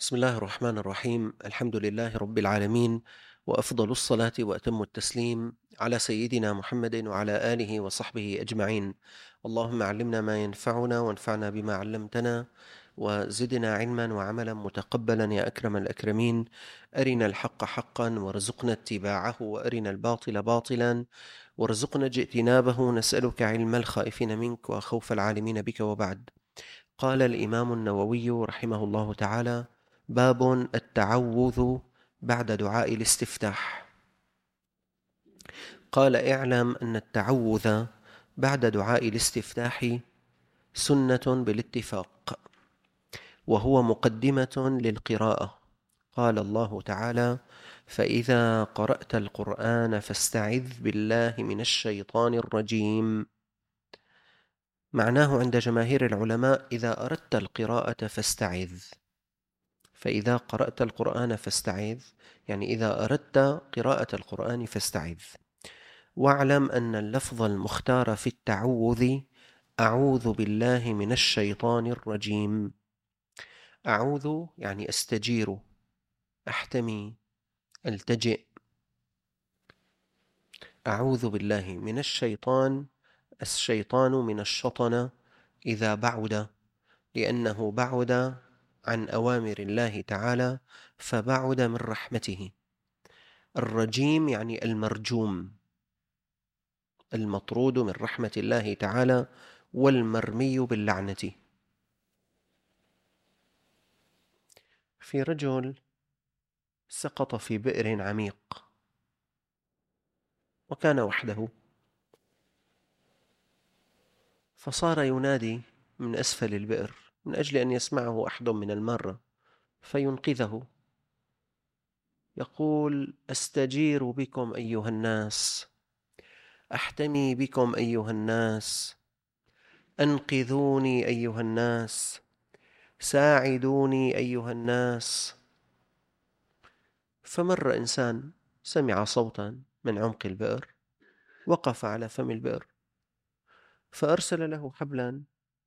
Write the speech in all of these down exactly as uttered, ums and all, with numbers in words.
بسم الله الرحمن الرحيم. الحمد لله رب العالمين، وأفضل الصلاة وأتم التسليم على سيدنا محمد وعلى آله وصحبه أجمعين. اللهم علمنا ما ينفعنا وانفعنا بما علمتنا، وزدنا علما وعملا متقبلا يا أكرم الأكرمين. أرنا الحق حقا وارزقنا اتباعه، وأرنا الباطل باطلا وارزقنا اجتنابه. نسألك علم الخائفين منك وخوف العالمين بك، وبعد. قال الإمام النووي رحمه الله تعالى: باب التعوذ بعد دعاء الاستفتاح. قال: اعلم أن التعوذ بعد دعاء الاستفتاح سنة بالاتفاق، وهو مقدمة للقراءة. قال الله تعالى: فإذا قرأت القرآن فاستعذ بالله من الشيطان الرجيم. معناه عند جماهير العلماء: إذا أردت القراءة فاستعذ. فإذا قرأت القرآن فاستعذ، يعني إذا أردت قراءة القرآن فاستعذ. واعلم أن اللفظ المختار في التعوذ: أعوذ بالله من الشيطان الرجيم. أعوذ يعني أستجير، أحتمي، ألتجئ. أعوذ بالله من الشيطان. الشيطان من الشطن إذا بعد، لأنه بعد عن أوامر الله تعالى، فبعد من رحمته. الرجيم يعني المرجوم، المطرود من رحمة الله تعالى، والمرمي باللعنة. في رجل سقط في بئر عميق، وكان وحده، فصار ينادي من أسفل البئر من أجل أن يسمعه أحد من المارة فينقذه. يقول: أستجير بكم أيها الناس، أحتمي بكم أيها الناس، أنقذوني أيها الناس، ساعدوني أيها الناس. فمر إنسان سمع صوتا من عمق البئر، وقف على فم البئر، فأرسل له حبلا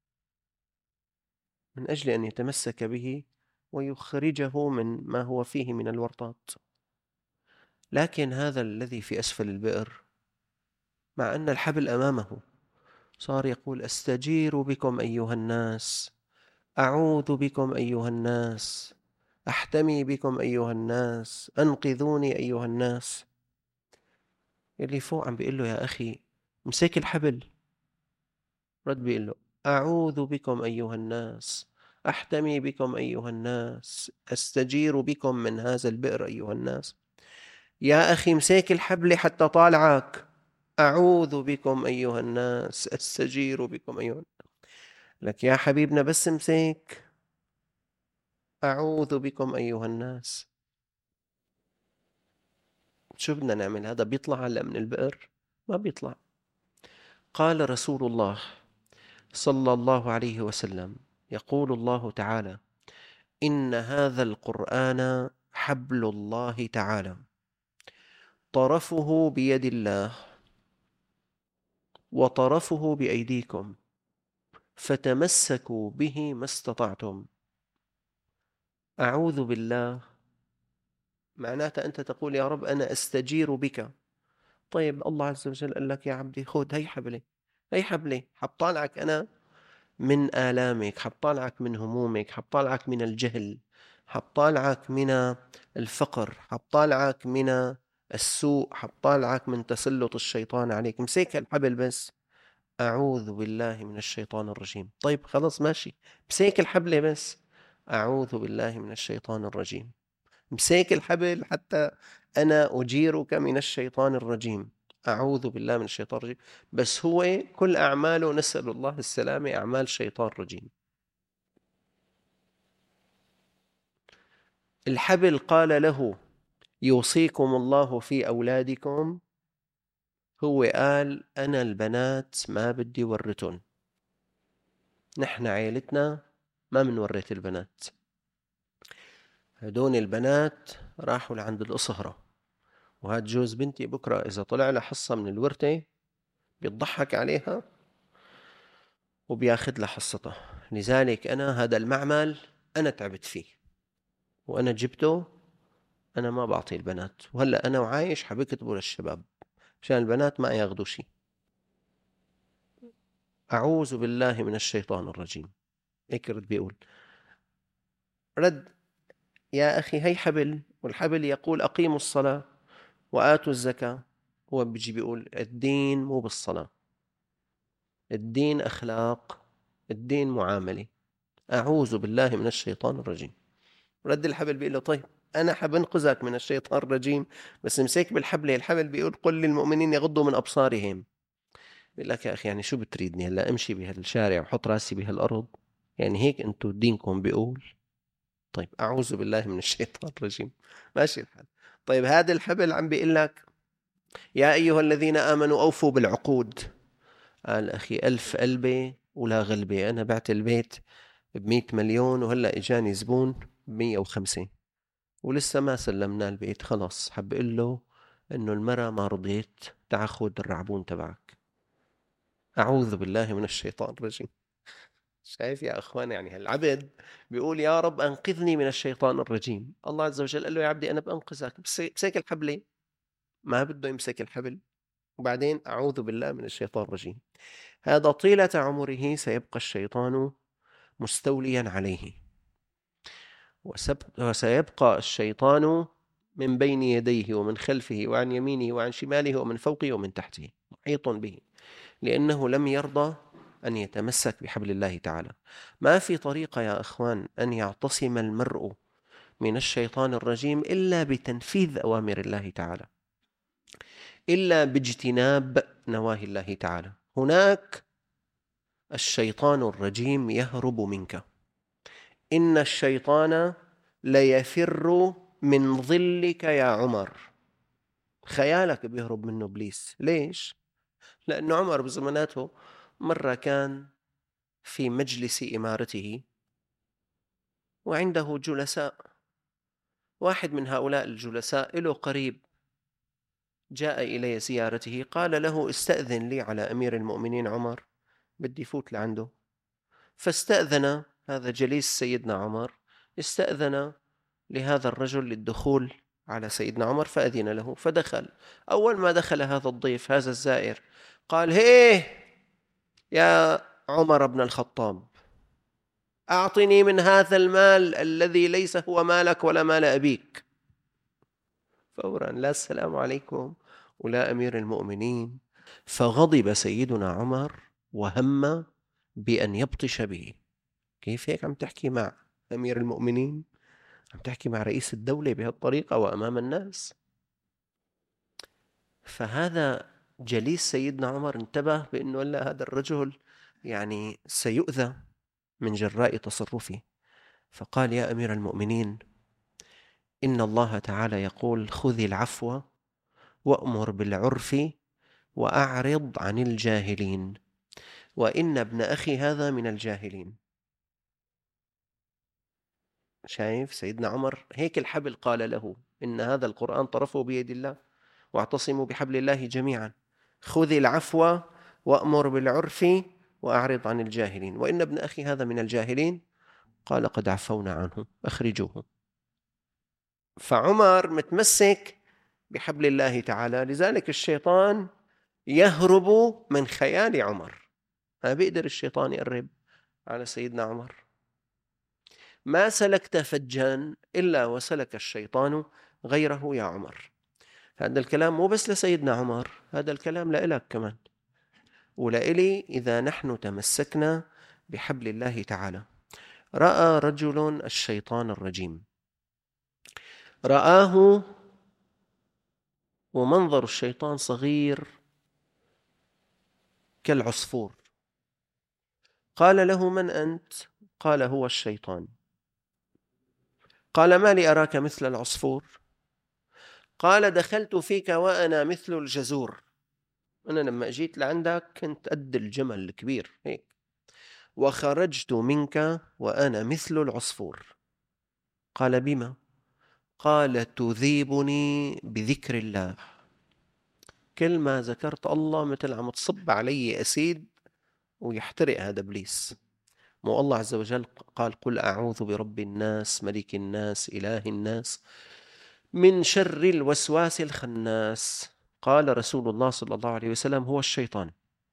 من أجل أن يتمسك به ويخرجه من ما هو فيه من الورطات. لكن هذا الذي في أسفل البئر، مع أن الحبل أمامه، صار يقول: أستجير بكم أيها الناس، أعوذ بكم أيها الناس، أحتمي بكم أيها الناس، أنقذوني أيها الناس. اللي فوق عم بيقول له: يا أخي امسك الحبل. رد بيقول له: أعوذ بكم أيها الناس، أحتمي بكم أيها الناس، أستجير بكم من هذا البئر أيها الناس. يا أخي امسك الحبل حتى طالعك. أعوذ بكم أيها الناس، أستجير بكم أيها الناس. لك يا حبيبنا بس امسك. أعوذ بكم أيها الناس. شو بدنا نعمل؟ هذا بيطلع هلأ من البئر؟ ما بيطلع. قال رسول الله صلى الله عليه وسلم: يقول الله تعالى: إن هذا القرآن حبل الله تعالى، طرفه بيد الله وطرفه بأيديكم، فتمسكوا به ما استطعتم. أعوذ بالله معناتها أنت تقول: يا رب أنا أستجير بك. طيب الله عز وجل قال لك: يا عبدي خذ هي حبلي، هي حبلي، حبطالعك أنا من آلامك، حبطالعك من همومك، حبطالعك من الجهل، حبطالعك من الفقر، حبطالعك من السوء، حبطالعك من تسلط الشيطان عليك. امسك الحبل بس. أعوذ بالله من الشيطان الرجيم. طيب خلاص ماشي، امسك الحبل بس. أعوذ بالله من الشيطان الرجيم. امسك الحبل حتى أنا أجيرك من الشيطان الرجيم. أعوذ بالله من الشيطان الرجيم. بس هو كل أعماله، نسأل الله السلامة، أعمال شيطان رجيم. الحبل قال له: يوصيكم الله في أولادكم. هو قال: أنا البنات ما بدي ورثن، نحن عيلتنا ما منورث البنات. هدول البنات راحوا لعند الأصهرة، وهاد جوز بنتي بكرة إذا طلع له حصة من الورثة بيضحك عليها وبياخد لها حصتها. لذلك أنا هذا المعمل أنا تعبت فيه. وأنا جبته، أنا ما بعطي البنات، وهلأ أنا وعايش حبكتبه للشباب عشان البنات ما ياخدوا شيء. أعوذ بالله من الشيطان الرجيم. هيك رد بيقول، رد يا أخي هي حبل، والحبل يقول أقيموا الصلاة وآتوا الزكاة. هو بيجي بيقول الدين مو بالصلاة، الدين أخلاق، الدين معاملة. أعوذ بالله من الشيطان الرجيم. رد الحبل بيقول له طيب أنا حبنقذك من الشيطان الرجيم، بس مسك بالحبل. الحبل بيقول قل للمؤمنين يغضوا من أبصارهم. بيقول لك يا أخي يعني شو بتريدني هلا أمشي بهالشارع وحط راسي بهالأرض؟ يعني هيك أنتو دينكم بيقول؟ طيب أعوذ بالله من الشيطان الرجيم. ماشي الحال. طيب هذا الحبل عم بيقول لك يا أيها الذين آمنوا أوفوا بالعقود. قال أخي ألف قلبي ولا غلبة، أنا بعت البيت بمئة مليون وهلأ إجاني زبون بمية وخمسة ولسه ما سلمنا البيت. خلاص حب أقول له إنه المرة ما رضيت، تعا خذ الرعبون تبعك. أعوذ بالله من الشيطان الرجيم. شايف يا أخوان؟ يعني هالعبد بيقول يا رب أنقذني من الشيطان الرجيم. الله عز وجل قال له يا عبدي أنا بأنقذك، بس امسك الحبل. ما بده يمسك الحبل. وبعدين أعوذ بالله من الشيطان الرجيم. هذا طيلة عمره سيبقى الشيطان مستوليا عليه، وسيبقى الشيطان من بين يديه ومن خلفه وعن يمينه وعن شماله ومن فوقه ومن تحته، محيط به، لأنه لم يرضى أن يتمسك بحبل الله تعالى. ما في طريقة يا أخوان أن يعتصم المرء من الشيطان الرجيم إلا بتنفيذ أوامر الله تعالى، إلا باجتناب نواهي الله تعالى. هناك الشيطان الرجيم يهرب منك. إن الشيطان ليفر من ظلك يا عمر. خيالك بيهرب منه إبليس. ليش؟ لأنه عمر بزماناته مرة كان في مجلس إمارته وعنده جلساء. واحد من هؤلاء الجلساء له قريب جاء إلي زيارته، قال له استأذن لي على أمير المؤمنين عمر، بدي فوت لعنده. فاستأذن هذا جليس سيدنا عمر، استأذن لهذا الرجل للدخول على سيدنا عمر، فأذن له فدخل. أول ما دخل هذا الضيف هذا الزائر قال هيه يا عمر بن الخطاب، أعطني من هذا المال الذي ليس هو مالك ولا مال أبيك. فورا لا السلام عليكم ولا أمير المؤمنين. فغضب سيدنا عمر وهم بأن يبطش به. كيف هيك عم تحكي مع أمير المؤمنين؟ عم تحكي مع رئيس الدولة بهالطريقة وأمام الناس؟ فهذا جليس سيدنا عمر انتبه بأنه لا، هذا الرجل يعني سيؤذى من جراء تصرفه. فقال يا أمير المؤمنين، إن الله تعالى يقول خذ العفو وأمر بالعرف وأعرض عن الجاهلين، وإن ابن أخي هذا من الجاهلين. شايف سيدنا عمر؟ هيك الحبل قال له إن هذا القرآن طرفه بيد الله، واعتصموا بحبل الله جميعا، خذ العفو وأمر بالعرف وأعرض عن الجاهلين، وإن ابن أخي هذا من الجاهلين. قال قد عفونا عنه أخرجوه. فعمر متمسك بحبل الله تعالى، لذلك الشيطان يهرب من خيال عمر. ما بيقدر الشيطان يقرب على سيدنا عمر. ما سلكت فجا إلا وسلك الشيطان غيره يا عمر. هذا الكلام مو بس لسيدنا عمر، هذا الكلام لإلك كمان ولإلي إذا نحن تمسكنا بحبل الله تعالى. رأى رجل الشيطان الرجيم، رآه ومنظر الشيطان صغير كالعصفور. قال له من أنت؟ قال هو الشيطان. قال ما لي أراك مثل العصفور؟ قال دخلت فيك وأنا مثل الجزور. أنا لما أجيت لعندك كنت قد الجمل الكبير هيك، وخرجت منك وأنا مثل العصفور. قال بما؟ قال تذيبني بذكر الله. كل ما ذكرت الله مثل عم تصب علي أسيد ويحترق هذا إبليس. مو الله عز وجل قال قل أعوذ برب الناس ملك الناس إله الناس من شر الوسواس الخناس. قال رسول الله صلى الله عليه وسلم هو الشيطان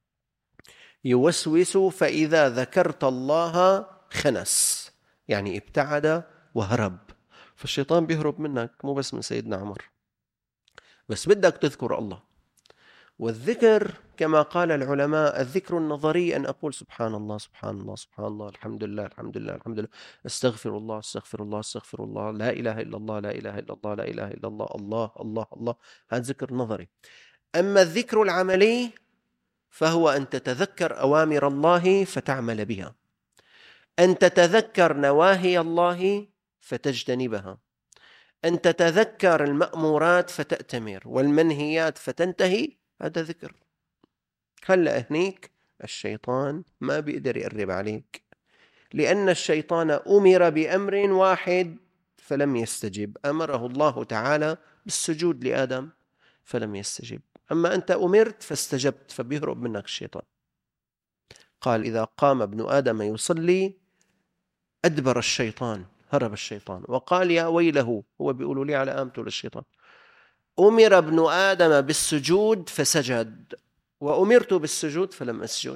يوسوس فإذا ذكرت الله خنس، يعني ابتعد وهرب. فالشيطان بيهرب منك مو بس من سيدنا عمر، بس بدك تذكر الله. والذكر كما قال العلماء الذكر النظري أن أقول سبحان الله سبحان الله سبحان الله الحمد لله الحمد لله الحمد لله استغفر الله استغفر الله استغفر الله لا إله إلا الله لا إله إلا الله لا إله إلا الله الله الله الله. هذا ذكر نظري. أما الذكر العملي فهو أن تتذكر أوامر الله فتعمل بها، أن تتذكر نواهي الله فتجتنبها، أن تتذكر المأمورات فتأتمر والمنهيات فتنتهي. هذا ذكر. هلأ هنيك الشيطان ما بيقدر يقرب عليك، لأن الشيطان أمر بأمر واحد فلم يستجب. أمره الله تعالى بالسجود لآدم فلم يستجب، أما أنت أمرت فاستجبت، فبيهرب منك الشيطان. قال إذا قام ابن آدم يصلي أدبر الشيطان، هرب الشيطان. وقال يا ويله، هو بيقولوا لي على آمته للشيطان، أمر ابن آدم بالسجود فسجد وأمرت بالسجود فلم أسجد.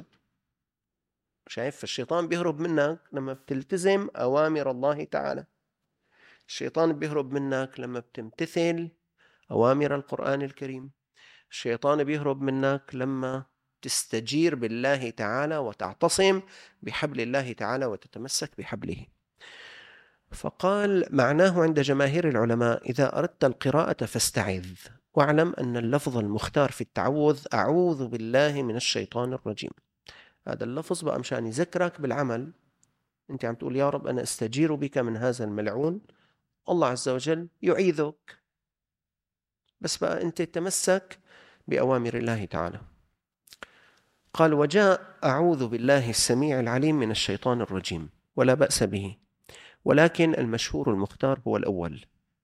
شايف؟ الشيطان بيهرب منك لما بتلتزم أوامر الله تعالى. الشيطان بيهرب منك لما بتمتثل أوامر القرآن الكريم. الشيطان بيهرب منك لما تستجير بالله تعالى وتعتصم بحبل الله تعالى وتتمسك بحبله. فقال معناه عند جماهير العلماء إذا أردت القراءة فاستعذ، واعلم أن اللفظ المختار في التعوذ أعوذ بالله من الشيطان الرجيم. هذا اللفظ بقى مشان يذكرك بالعمل. أنت عم تقول يا رب أنا أستجير بك من هذا الملعون، الله عز وجل يعيذك، بس بقى أنت تمسك بأوامر الله تعالى. قال وجاء أعوذ بالله السميع العليم من الشيطان الرجيم، ولا بأس به، ولكن المشهور المختار هو الأول.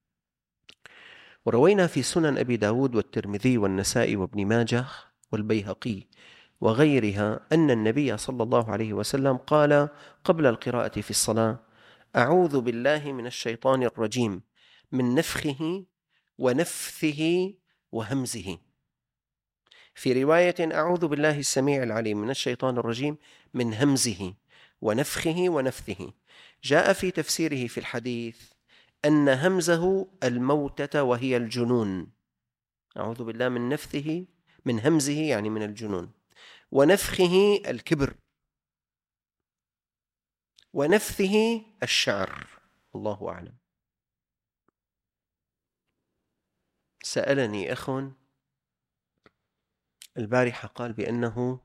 وروينا في سنن أبي داود والترمذي والنسائي وابن ماجه والبيهقي وغيرها أن النبي صلى الله عليه وسلم قال قبل القراءة في الصلاة أعوذ بالله من الشيطان الرجيم من نفخه ونفثه وهمزه. في رواية أعوذ بالله السميع العليم من الشيطان الرجيم من همزه ونفخه ونفثه. جاء في تفسيره في الحديث أن همزه الموتة وهي الجنون. أعوذ بالله من نفثه من همزه يعني من الجنون، ونفخه الكبر، ونفثه الشعر. الله أعلم. سألني أخ البارحة قال بأنه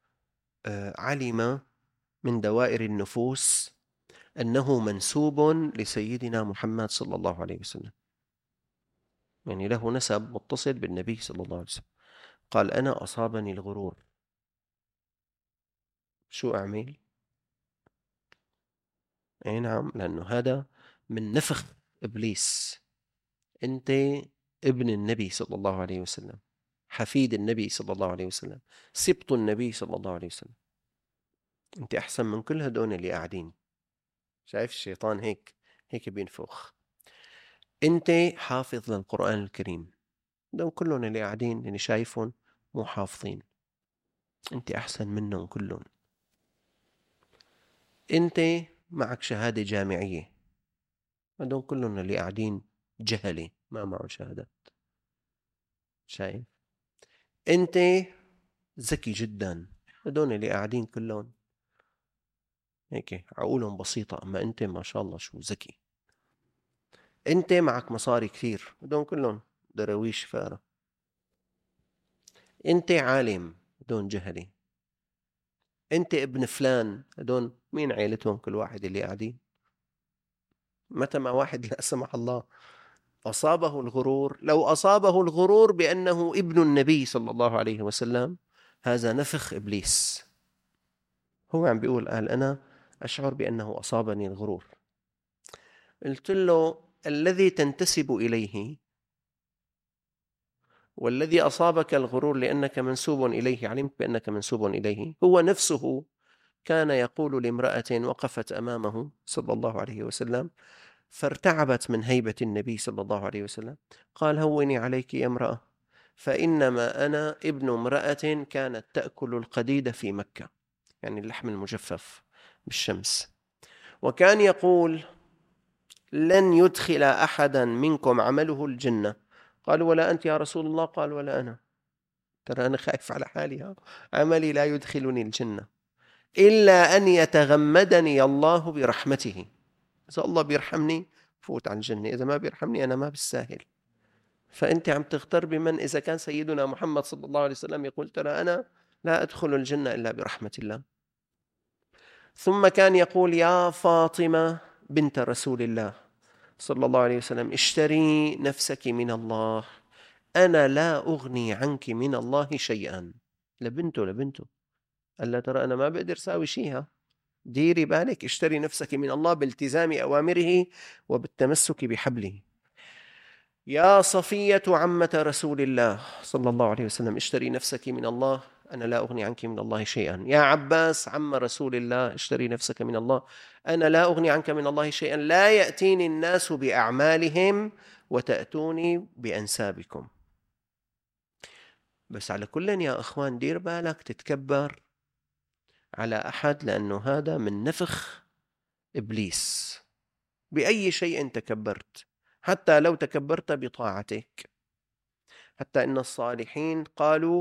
علم من دوائر النفوس أنه منسوب لسيدنا محمد صلى الله عليه وسلم، يعني له نسب متصل بالنبي صلى الله عليه وسلم. قال أنا أصابني الغرور، شو أعمل؟ أي نعم، لأنه هذا من نفخ إبليس. أنت ابن النبي صلى الله عليه وسلم، حفيد النبي صلى الله عليه وسلم، سبط النبي صلى الله عليه وسلم، أنت أحسن من كل هدول اللي قاعدين. شايف الشيطان هيك هيك بينفخ. أنت حافظ للقرآن الكريم، دول كلهم اللي قاعدين اللي شايفهم مو حافظين، أنت أحسن منهم كلهم. أنت معك شهادة جامعية، هدول كلهم اللي قاعدين جهلة ما معه شهادات. شايف؟ أنت ذكي جدا، هدول اللي قاعدين كلهم هيك عقولهم بسيطة، أما أنت ما شاء الله شو ذكي. أنت معك مصاري كثير، هدول كلهم درويش فارة. أنت عالم، هدول جهلة. أنت ابن فلان، هدول مين عيلتهم كل واحد اللي قاعدين؟ متى ما واحد لا سمح الله أصابه الغرور، لو أصابه الغرور بأنه ابن النبي صلى الله عليه وسلم، هذا نفخ إبليس. هو عم بيقول قال أنا أشعر بأنه أصابني الغرور. قلت له الذي تنتسب إليه والذي أصابك الغرور لأنك منسوب إليه، علمت بأنك منسوب إليه، هو نفسه كان يقول لامرأة وقفت أمامه صلى الله عليه وسلم فارتعبت من هيبة النبي صلى الله عليه وسلم، قال: هوني عليك يا امرأة، فإنما أنا ابن امرأة كانت تأكل القديد في مكة، يعني اللحم المجفف بالشمس، وكان يقول: لن يدخل أحدا منكم عمله الجنة. قالوا: ولا أنت يا رسول الله؟ قال: ولا أنا، ترى أنا خايف على حالي، عملي لا يدخلني الجنة إلا أن يتغمدني الله برحمته. إذا الله بيرحمني فوت على الجنة، إذا ما بيرحمني أنا ما بالساهل. فأنت عم تغتر بمن؟ إذا كان سيدنا محمد صلى الله عليه وسلم يقول: ترى أنا لا أدخل الجنة إلا برحمة الله. ثم كان يقول: يا فاطمة بنت رسول الله صلى الله عليه وسلم، اشتري نفسك من الله، أنا لا أغني عنك من الله شيئا. لبنته لبنته قال لها: ترى أنا ما بقدر ساوي شيئا، ديري بالك، اشتري نفسك من الله بالتزام أوامره وبالتمسك بحبله. يا صفية عمة رسول الله صلى الله عليه وسلم، اشتري نفسك من الله، أنا لا أغني عنك من الله شيئا. يا عباس عم رسول الله، اشتري نفسك من الله، أنا لا أغني عنك من الله شيئا، لا يأتيني الناس بأعمالهم وتأتوني بأنسابكم. بس على كل يا أخوان، دير بالك تتكبر على أحد، لأنه هذا من نفخ إبليس. بأي شيء تكبرت، حتى لو تكبرت بطاعتك. حتى إن الصالحين قالوا: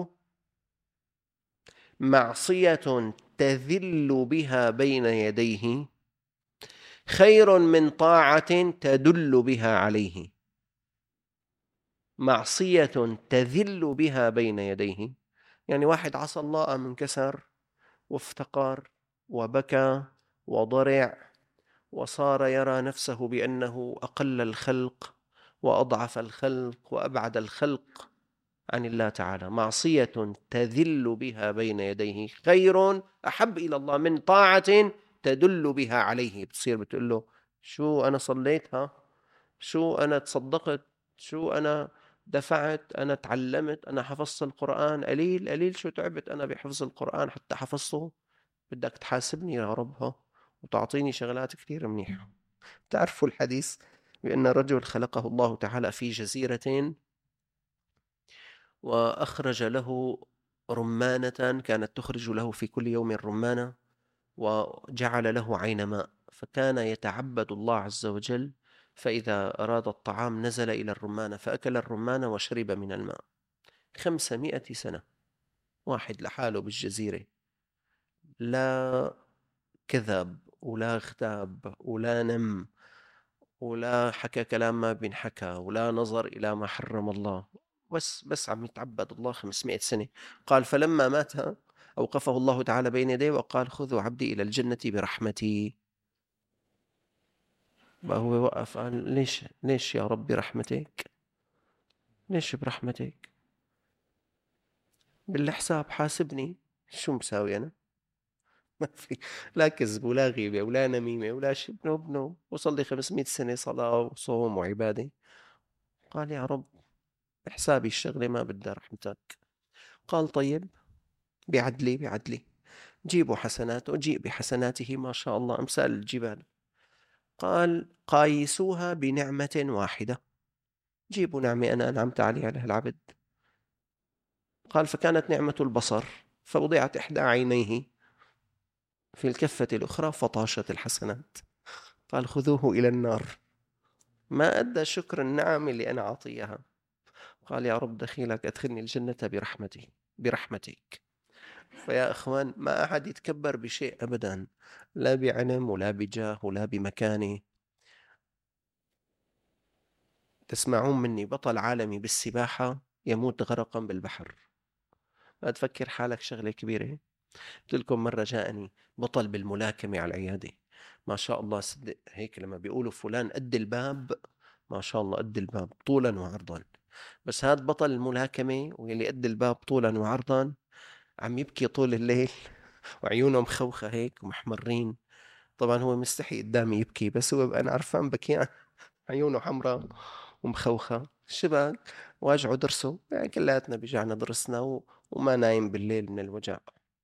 معصية تذل بها بين يديه خير من طاعة تدل بها عليه. معصية تذل بها بين يديه، يعني واحد عصى الله، قام انكسر وافتقر وبكى وضرع وصار يرى نفسه بأنه أقل الخلق وأضعف الخلق وأبعد الخلق عن الله تعالى. معصية تذل بها بين يديه خير أحب إلى الله من طاعة تدل بها عليه. بتصير بتقول له: شو أنا صليتها، شو أنا تصدقت، شو أنا دفعت، أنا تعلمت، أنا حفظت القرآن، قليل قليل شو تعبت أنا بحفظ القرآن حتى حفظته، بدك تحاسبني يا رب ها وتعطيني شغلات كثير منيحة. تعرفوا الحديث بأن رجل خلقه الله تعالى في جزيرة، وأخرج له رمانة كانت تخرج له في كل يوم رمانة، وجعل له عين ماء، فكان يتعبد الله عز وجل، فإذا أراد الطعام نزل إلى الرمانة فأكل الرمانة وشرب من الماء. خمسمائة سنة واحد لحاله بالجزيرة، لا كذب ولا اغتاب ولا نم ولا حكى كلام ما بينحكى ولا نظر إلى ما حرم الله، بس بس عم يتعبد الله خمسمائة سنة. قال: فلما مات أوقفه الله تعالى بين يديه وقال: خذوا عبدي إلى الجنة برحمتي. بقى هو وقف قال: ليش ليش يا رب برحمتك؟ ليش برحمتك؟ بالحساب حاسبني، شو مساوي أنا؟ ما في لا كذب ولا غيبة ولا نميمة ولا شيء، بنو بنو وصل لي خمسمائة سنة صلاة وصوم وعبادة. قال: يا رب بحسابي الشغلة ما بدها رحمتك. قال: طيب بعدلي بعدلي، جيبوا حسناته، جيء بحسناته ما شاء الله أمثال الجبال. قال: قايسوها بنعمة واحدة، جيبوا نعمة أنا أنعمت عليها على العبد. قال: فكانت نعمة البصر، فوضعت إحدى عينيه في الكفة الأخرى فطاشت الحسنات. قال: خذوه إلى النار، ما أدى شكر النعم اللي أنا أعطيها. قال: يا رب دخيلك أدخلني الجنة برحمتي برحمتك. فيا أخوان، ما أحد يتكبر بشيء أبدا، لا بعلم ولا بجاه ولا بمكانه. تسمعون مني بطل عالمي بالسباحة يموت غرقا بالبحر، ما تفكر حالك شغلة كبيرة. قلت لكم مرة جاءني بطل بالملاكمة على العيادة، ما شاء الله، صدق هيك لما بيقولوا فلان قد الباب، ما شاء الله قد الباب طولا وعرضا. بس هذا بطل الملاكمة واللي قد الباب طولا وعرضا عم يبكي طول الليل وعيونه مخوخة هيك ومحمرين. طبعا هو مستحي قدامي يبكي، بس هو بقى أنا عرفان بكي، عيونه حمراء ومخوخة شبك، واجعه ضرسه، يعني كلياتنا بيجعنا ضرسنا و... وما نايم بالليل من الوجع.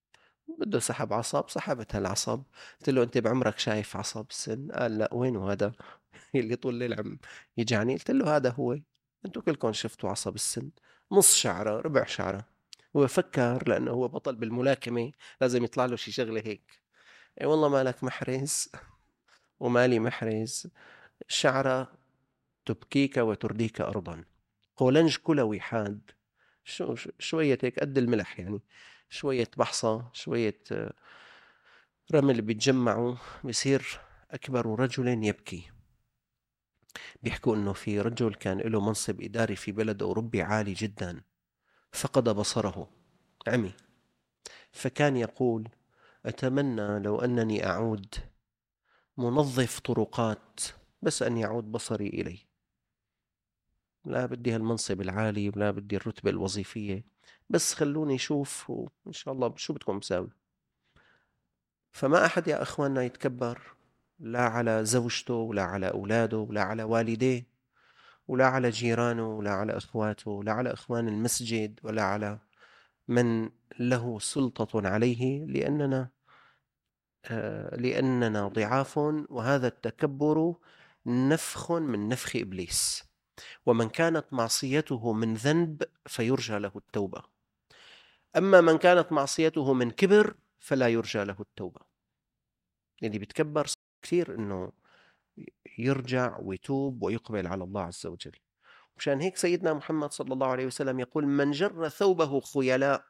بده سحب عصب، سحبت هالعصب. قلت له أنت بعمرك شايف عصب السن؟ قال لا، وينه هذا اللي طول الليل عم يجعني؟ قلت له هذا هو، انتوا كلكم شفتوا عصب السن، نص شعرة ربع شعرة. هو فكر لأنه هو بطل بالملاكمة لازم يطلع له شي شغلة هيك. اي والله مالك محرز ومالي محرز، شعرة تبكيك وترديك أرضا، قولنج كلوي حاد، شو شو- شوية هيك قد الملح يعني، شوية بحصى، شوية آه، رمل بيتجمعوا بصير أكبر رجل يبكي. بيحكوا إنه في رجل كان له منصب إداري في بلد أوروبي عالي جدا، فقد بصره، عمي، فكان يقول: أتمنى لو أنني أعود منظف طرقات، بس أن يعود بصري إلي، لا بدي هالمنصب العالي ولا بدي الرتبة الوظيفية، بس خلوني أشوف وإن شاء الله شو بدكم مساوي. فما أحد يا أخواننا يتكبر، لا على زوجته ولا على أولاده ولا على والديه ولا على جيرانه ولا على أخواته ولا على أخوان المسجد ولا على من له سلطة عليه، لأننا آه، لأننا ضعاف، وهذا التكبر نفخ من نفخ إبليس. ومن كانت معصيته من ذنب فيرجى له التوبة، أما من كانت معصيته من كبر فلا يرجى له التوبة. اللي بيتكبر كثير إنه يرجع ويتوب ويقبل على الله عز وجل. مشان هيك سيدنا محمد صلى الله عليه وسلم يقول: من جر ثوبه خيلاء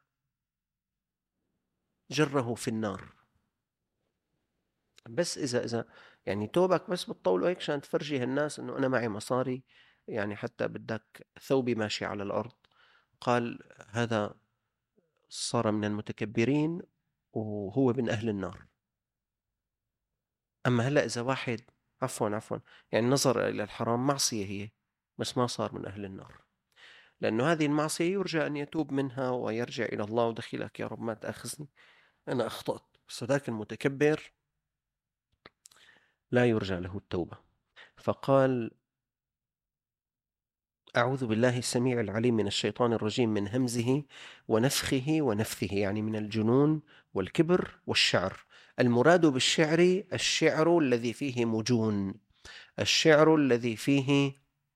جره في النار. بس إذا إذا يعني توبك بس بتطوله هيك عشان تفرجي هالناس إنه أنا معي مصاري، يعني حتى بدك ثوبي ماشي على الأرض، قال هذا صار من المتكبرين وهو من أهل النار. أما هلأ إذا واحد، عفوا عفوا، يعني نظر إلى الحرام معصية هي، بس ما صار من أهل النار، لأنه هذه المعصية يرجى أن يتوب منها ويرجع إلى الله ودخلك يا رب ما تأخذني أنا أخطأت. بس ذاك المتكبر لا يرجى له التوبة. فقال: أعوذ بالله السميع العليم من الشيطان الرجيم من همزه ونفخه ونفثه، يعني من الجنون والكبر والشعر. المراد بالشعر الشعر الذي فيه مجون، الشعر الذي فيه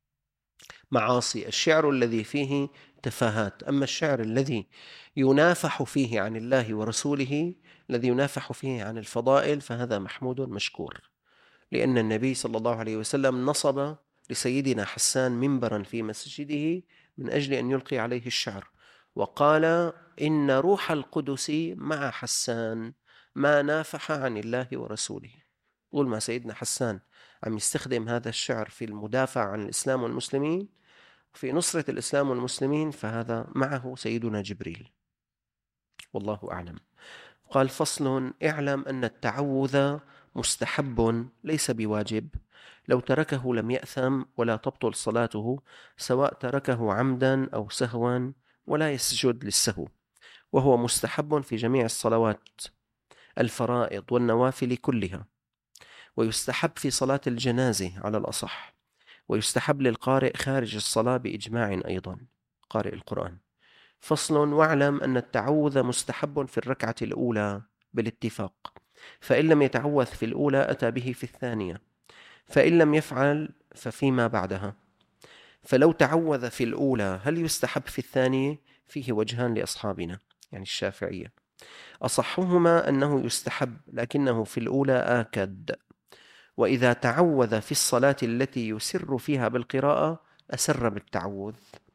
معاصي، الشعر الذي فيه تفاهات. أما الشعر الذي ينافح فيه عن الله ورسوله، الذي ينافح فيه عن الفضائل، فهذا محمود مشكور. لأن النبي صلى الله عليه وسلم نصب لسيدنا حسان منبرا في مسجده من أجل أن يلقي عليه الشعر، وقال: إن روح القدس مع حسان ما نافح عن الله ورسوله. طول ما سيدنا حسان عم يستخدم هذا الشعر في المدافع عن الإسلام والمسلمين، في نصرة الإسلام والمسلمين، فهذا معه سيدنا جبريل. والله أعلم. قال: فصل: اعلم أن التعوذ مستحب ليس بواجب، لو تركه لم يأثم ولا تبطل صلاته، سواء تركه عمدا أو سهوا، ولا يسجد للسهو، وهو مستحب في جميع الصلوات الفرائض والنوافل كلها، ويستحب في صلاة الجنازة على الأصح، ويستحب للقارئ خارج الصلاة بإجماع أيضا، قارئ القرآن. فصل: واعلم أن التعوذ مستحب في الركعة الأولى بالاتفاق، فإن لم يتعوذ في الأولى أتى به في الثانية، فإن لم يفعل ففيما بعدها. فلو تعوذ في الأولى هل يستحب في الثانية؟ فيه وجهان لأصحابنا، يعني الشافعية. أصحهما أنه يستحب، لكنه في الأولى آكد. وإذا تعوذ في الصلاة التي يسر فيها بالقراءة أسر بالتعوذ.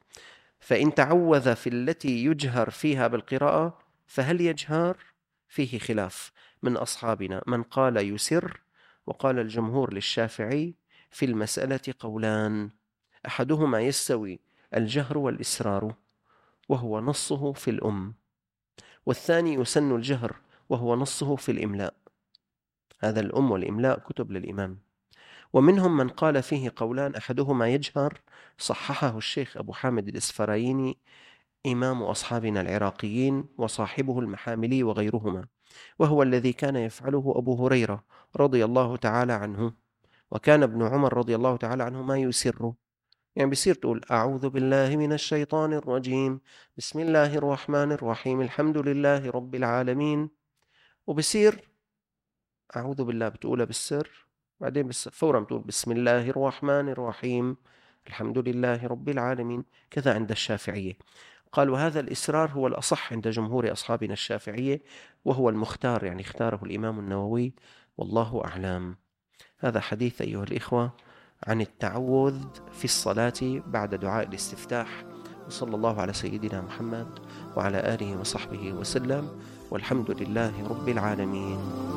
فإن تعوذ في التي يجهر فيها بالقراءة فهل يجهر؟ فيه خلاف من أصحابنا، من قال يسر، وقال الجمهور للشافعي في المسألة قولان: أحدهما يستوي الجهر والإسرار، وهو نصه في الأم، والثاني يسن الجهر، وهو نصه في الإملاء. هذا الأم والإملاء كتب للإمام. ومنهم من قال فيه قولان: أحدهما يجهر، صححه الشيخ أبو حامد الإسفرايني إمام أصحابنا العراقيين وصاحبه المحاملي وغيرهما، وهو الذي كان يفعله أبو هريرة رضي الله تعالى عنه، وكان ابن عمر رضي الله تعالى عنه ما يسر، يعني بيصير تقول: أعوذ بالله من الشيطان الرجيم، بسم الله الرحمن الرحيم، الحمد لله رب العالمين، وبصير أعوذ بالله بتقولها بالسر، بعدين بس فورا بتقول بسم الله الرحمن الرحيم الحمد لله رب العالمين. كذا عند الشافعية. قالوا هذا الإسرار هو الأصح عند جمهور أصحابنا الشافعية، وهو المختار، يعني اختاره الإمام النووي، والله أعلم. هذا حديث أيها الإخوة عن التعوذ في الصلاة بعد دعاء الاستفتاح. وصلى الله على سيدنا محمد وعلى آله وصحبه وسلم، والحمد لله رب العالمين.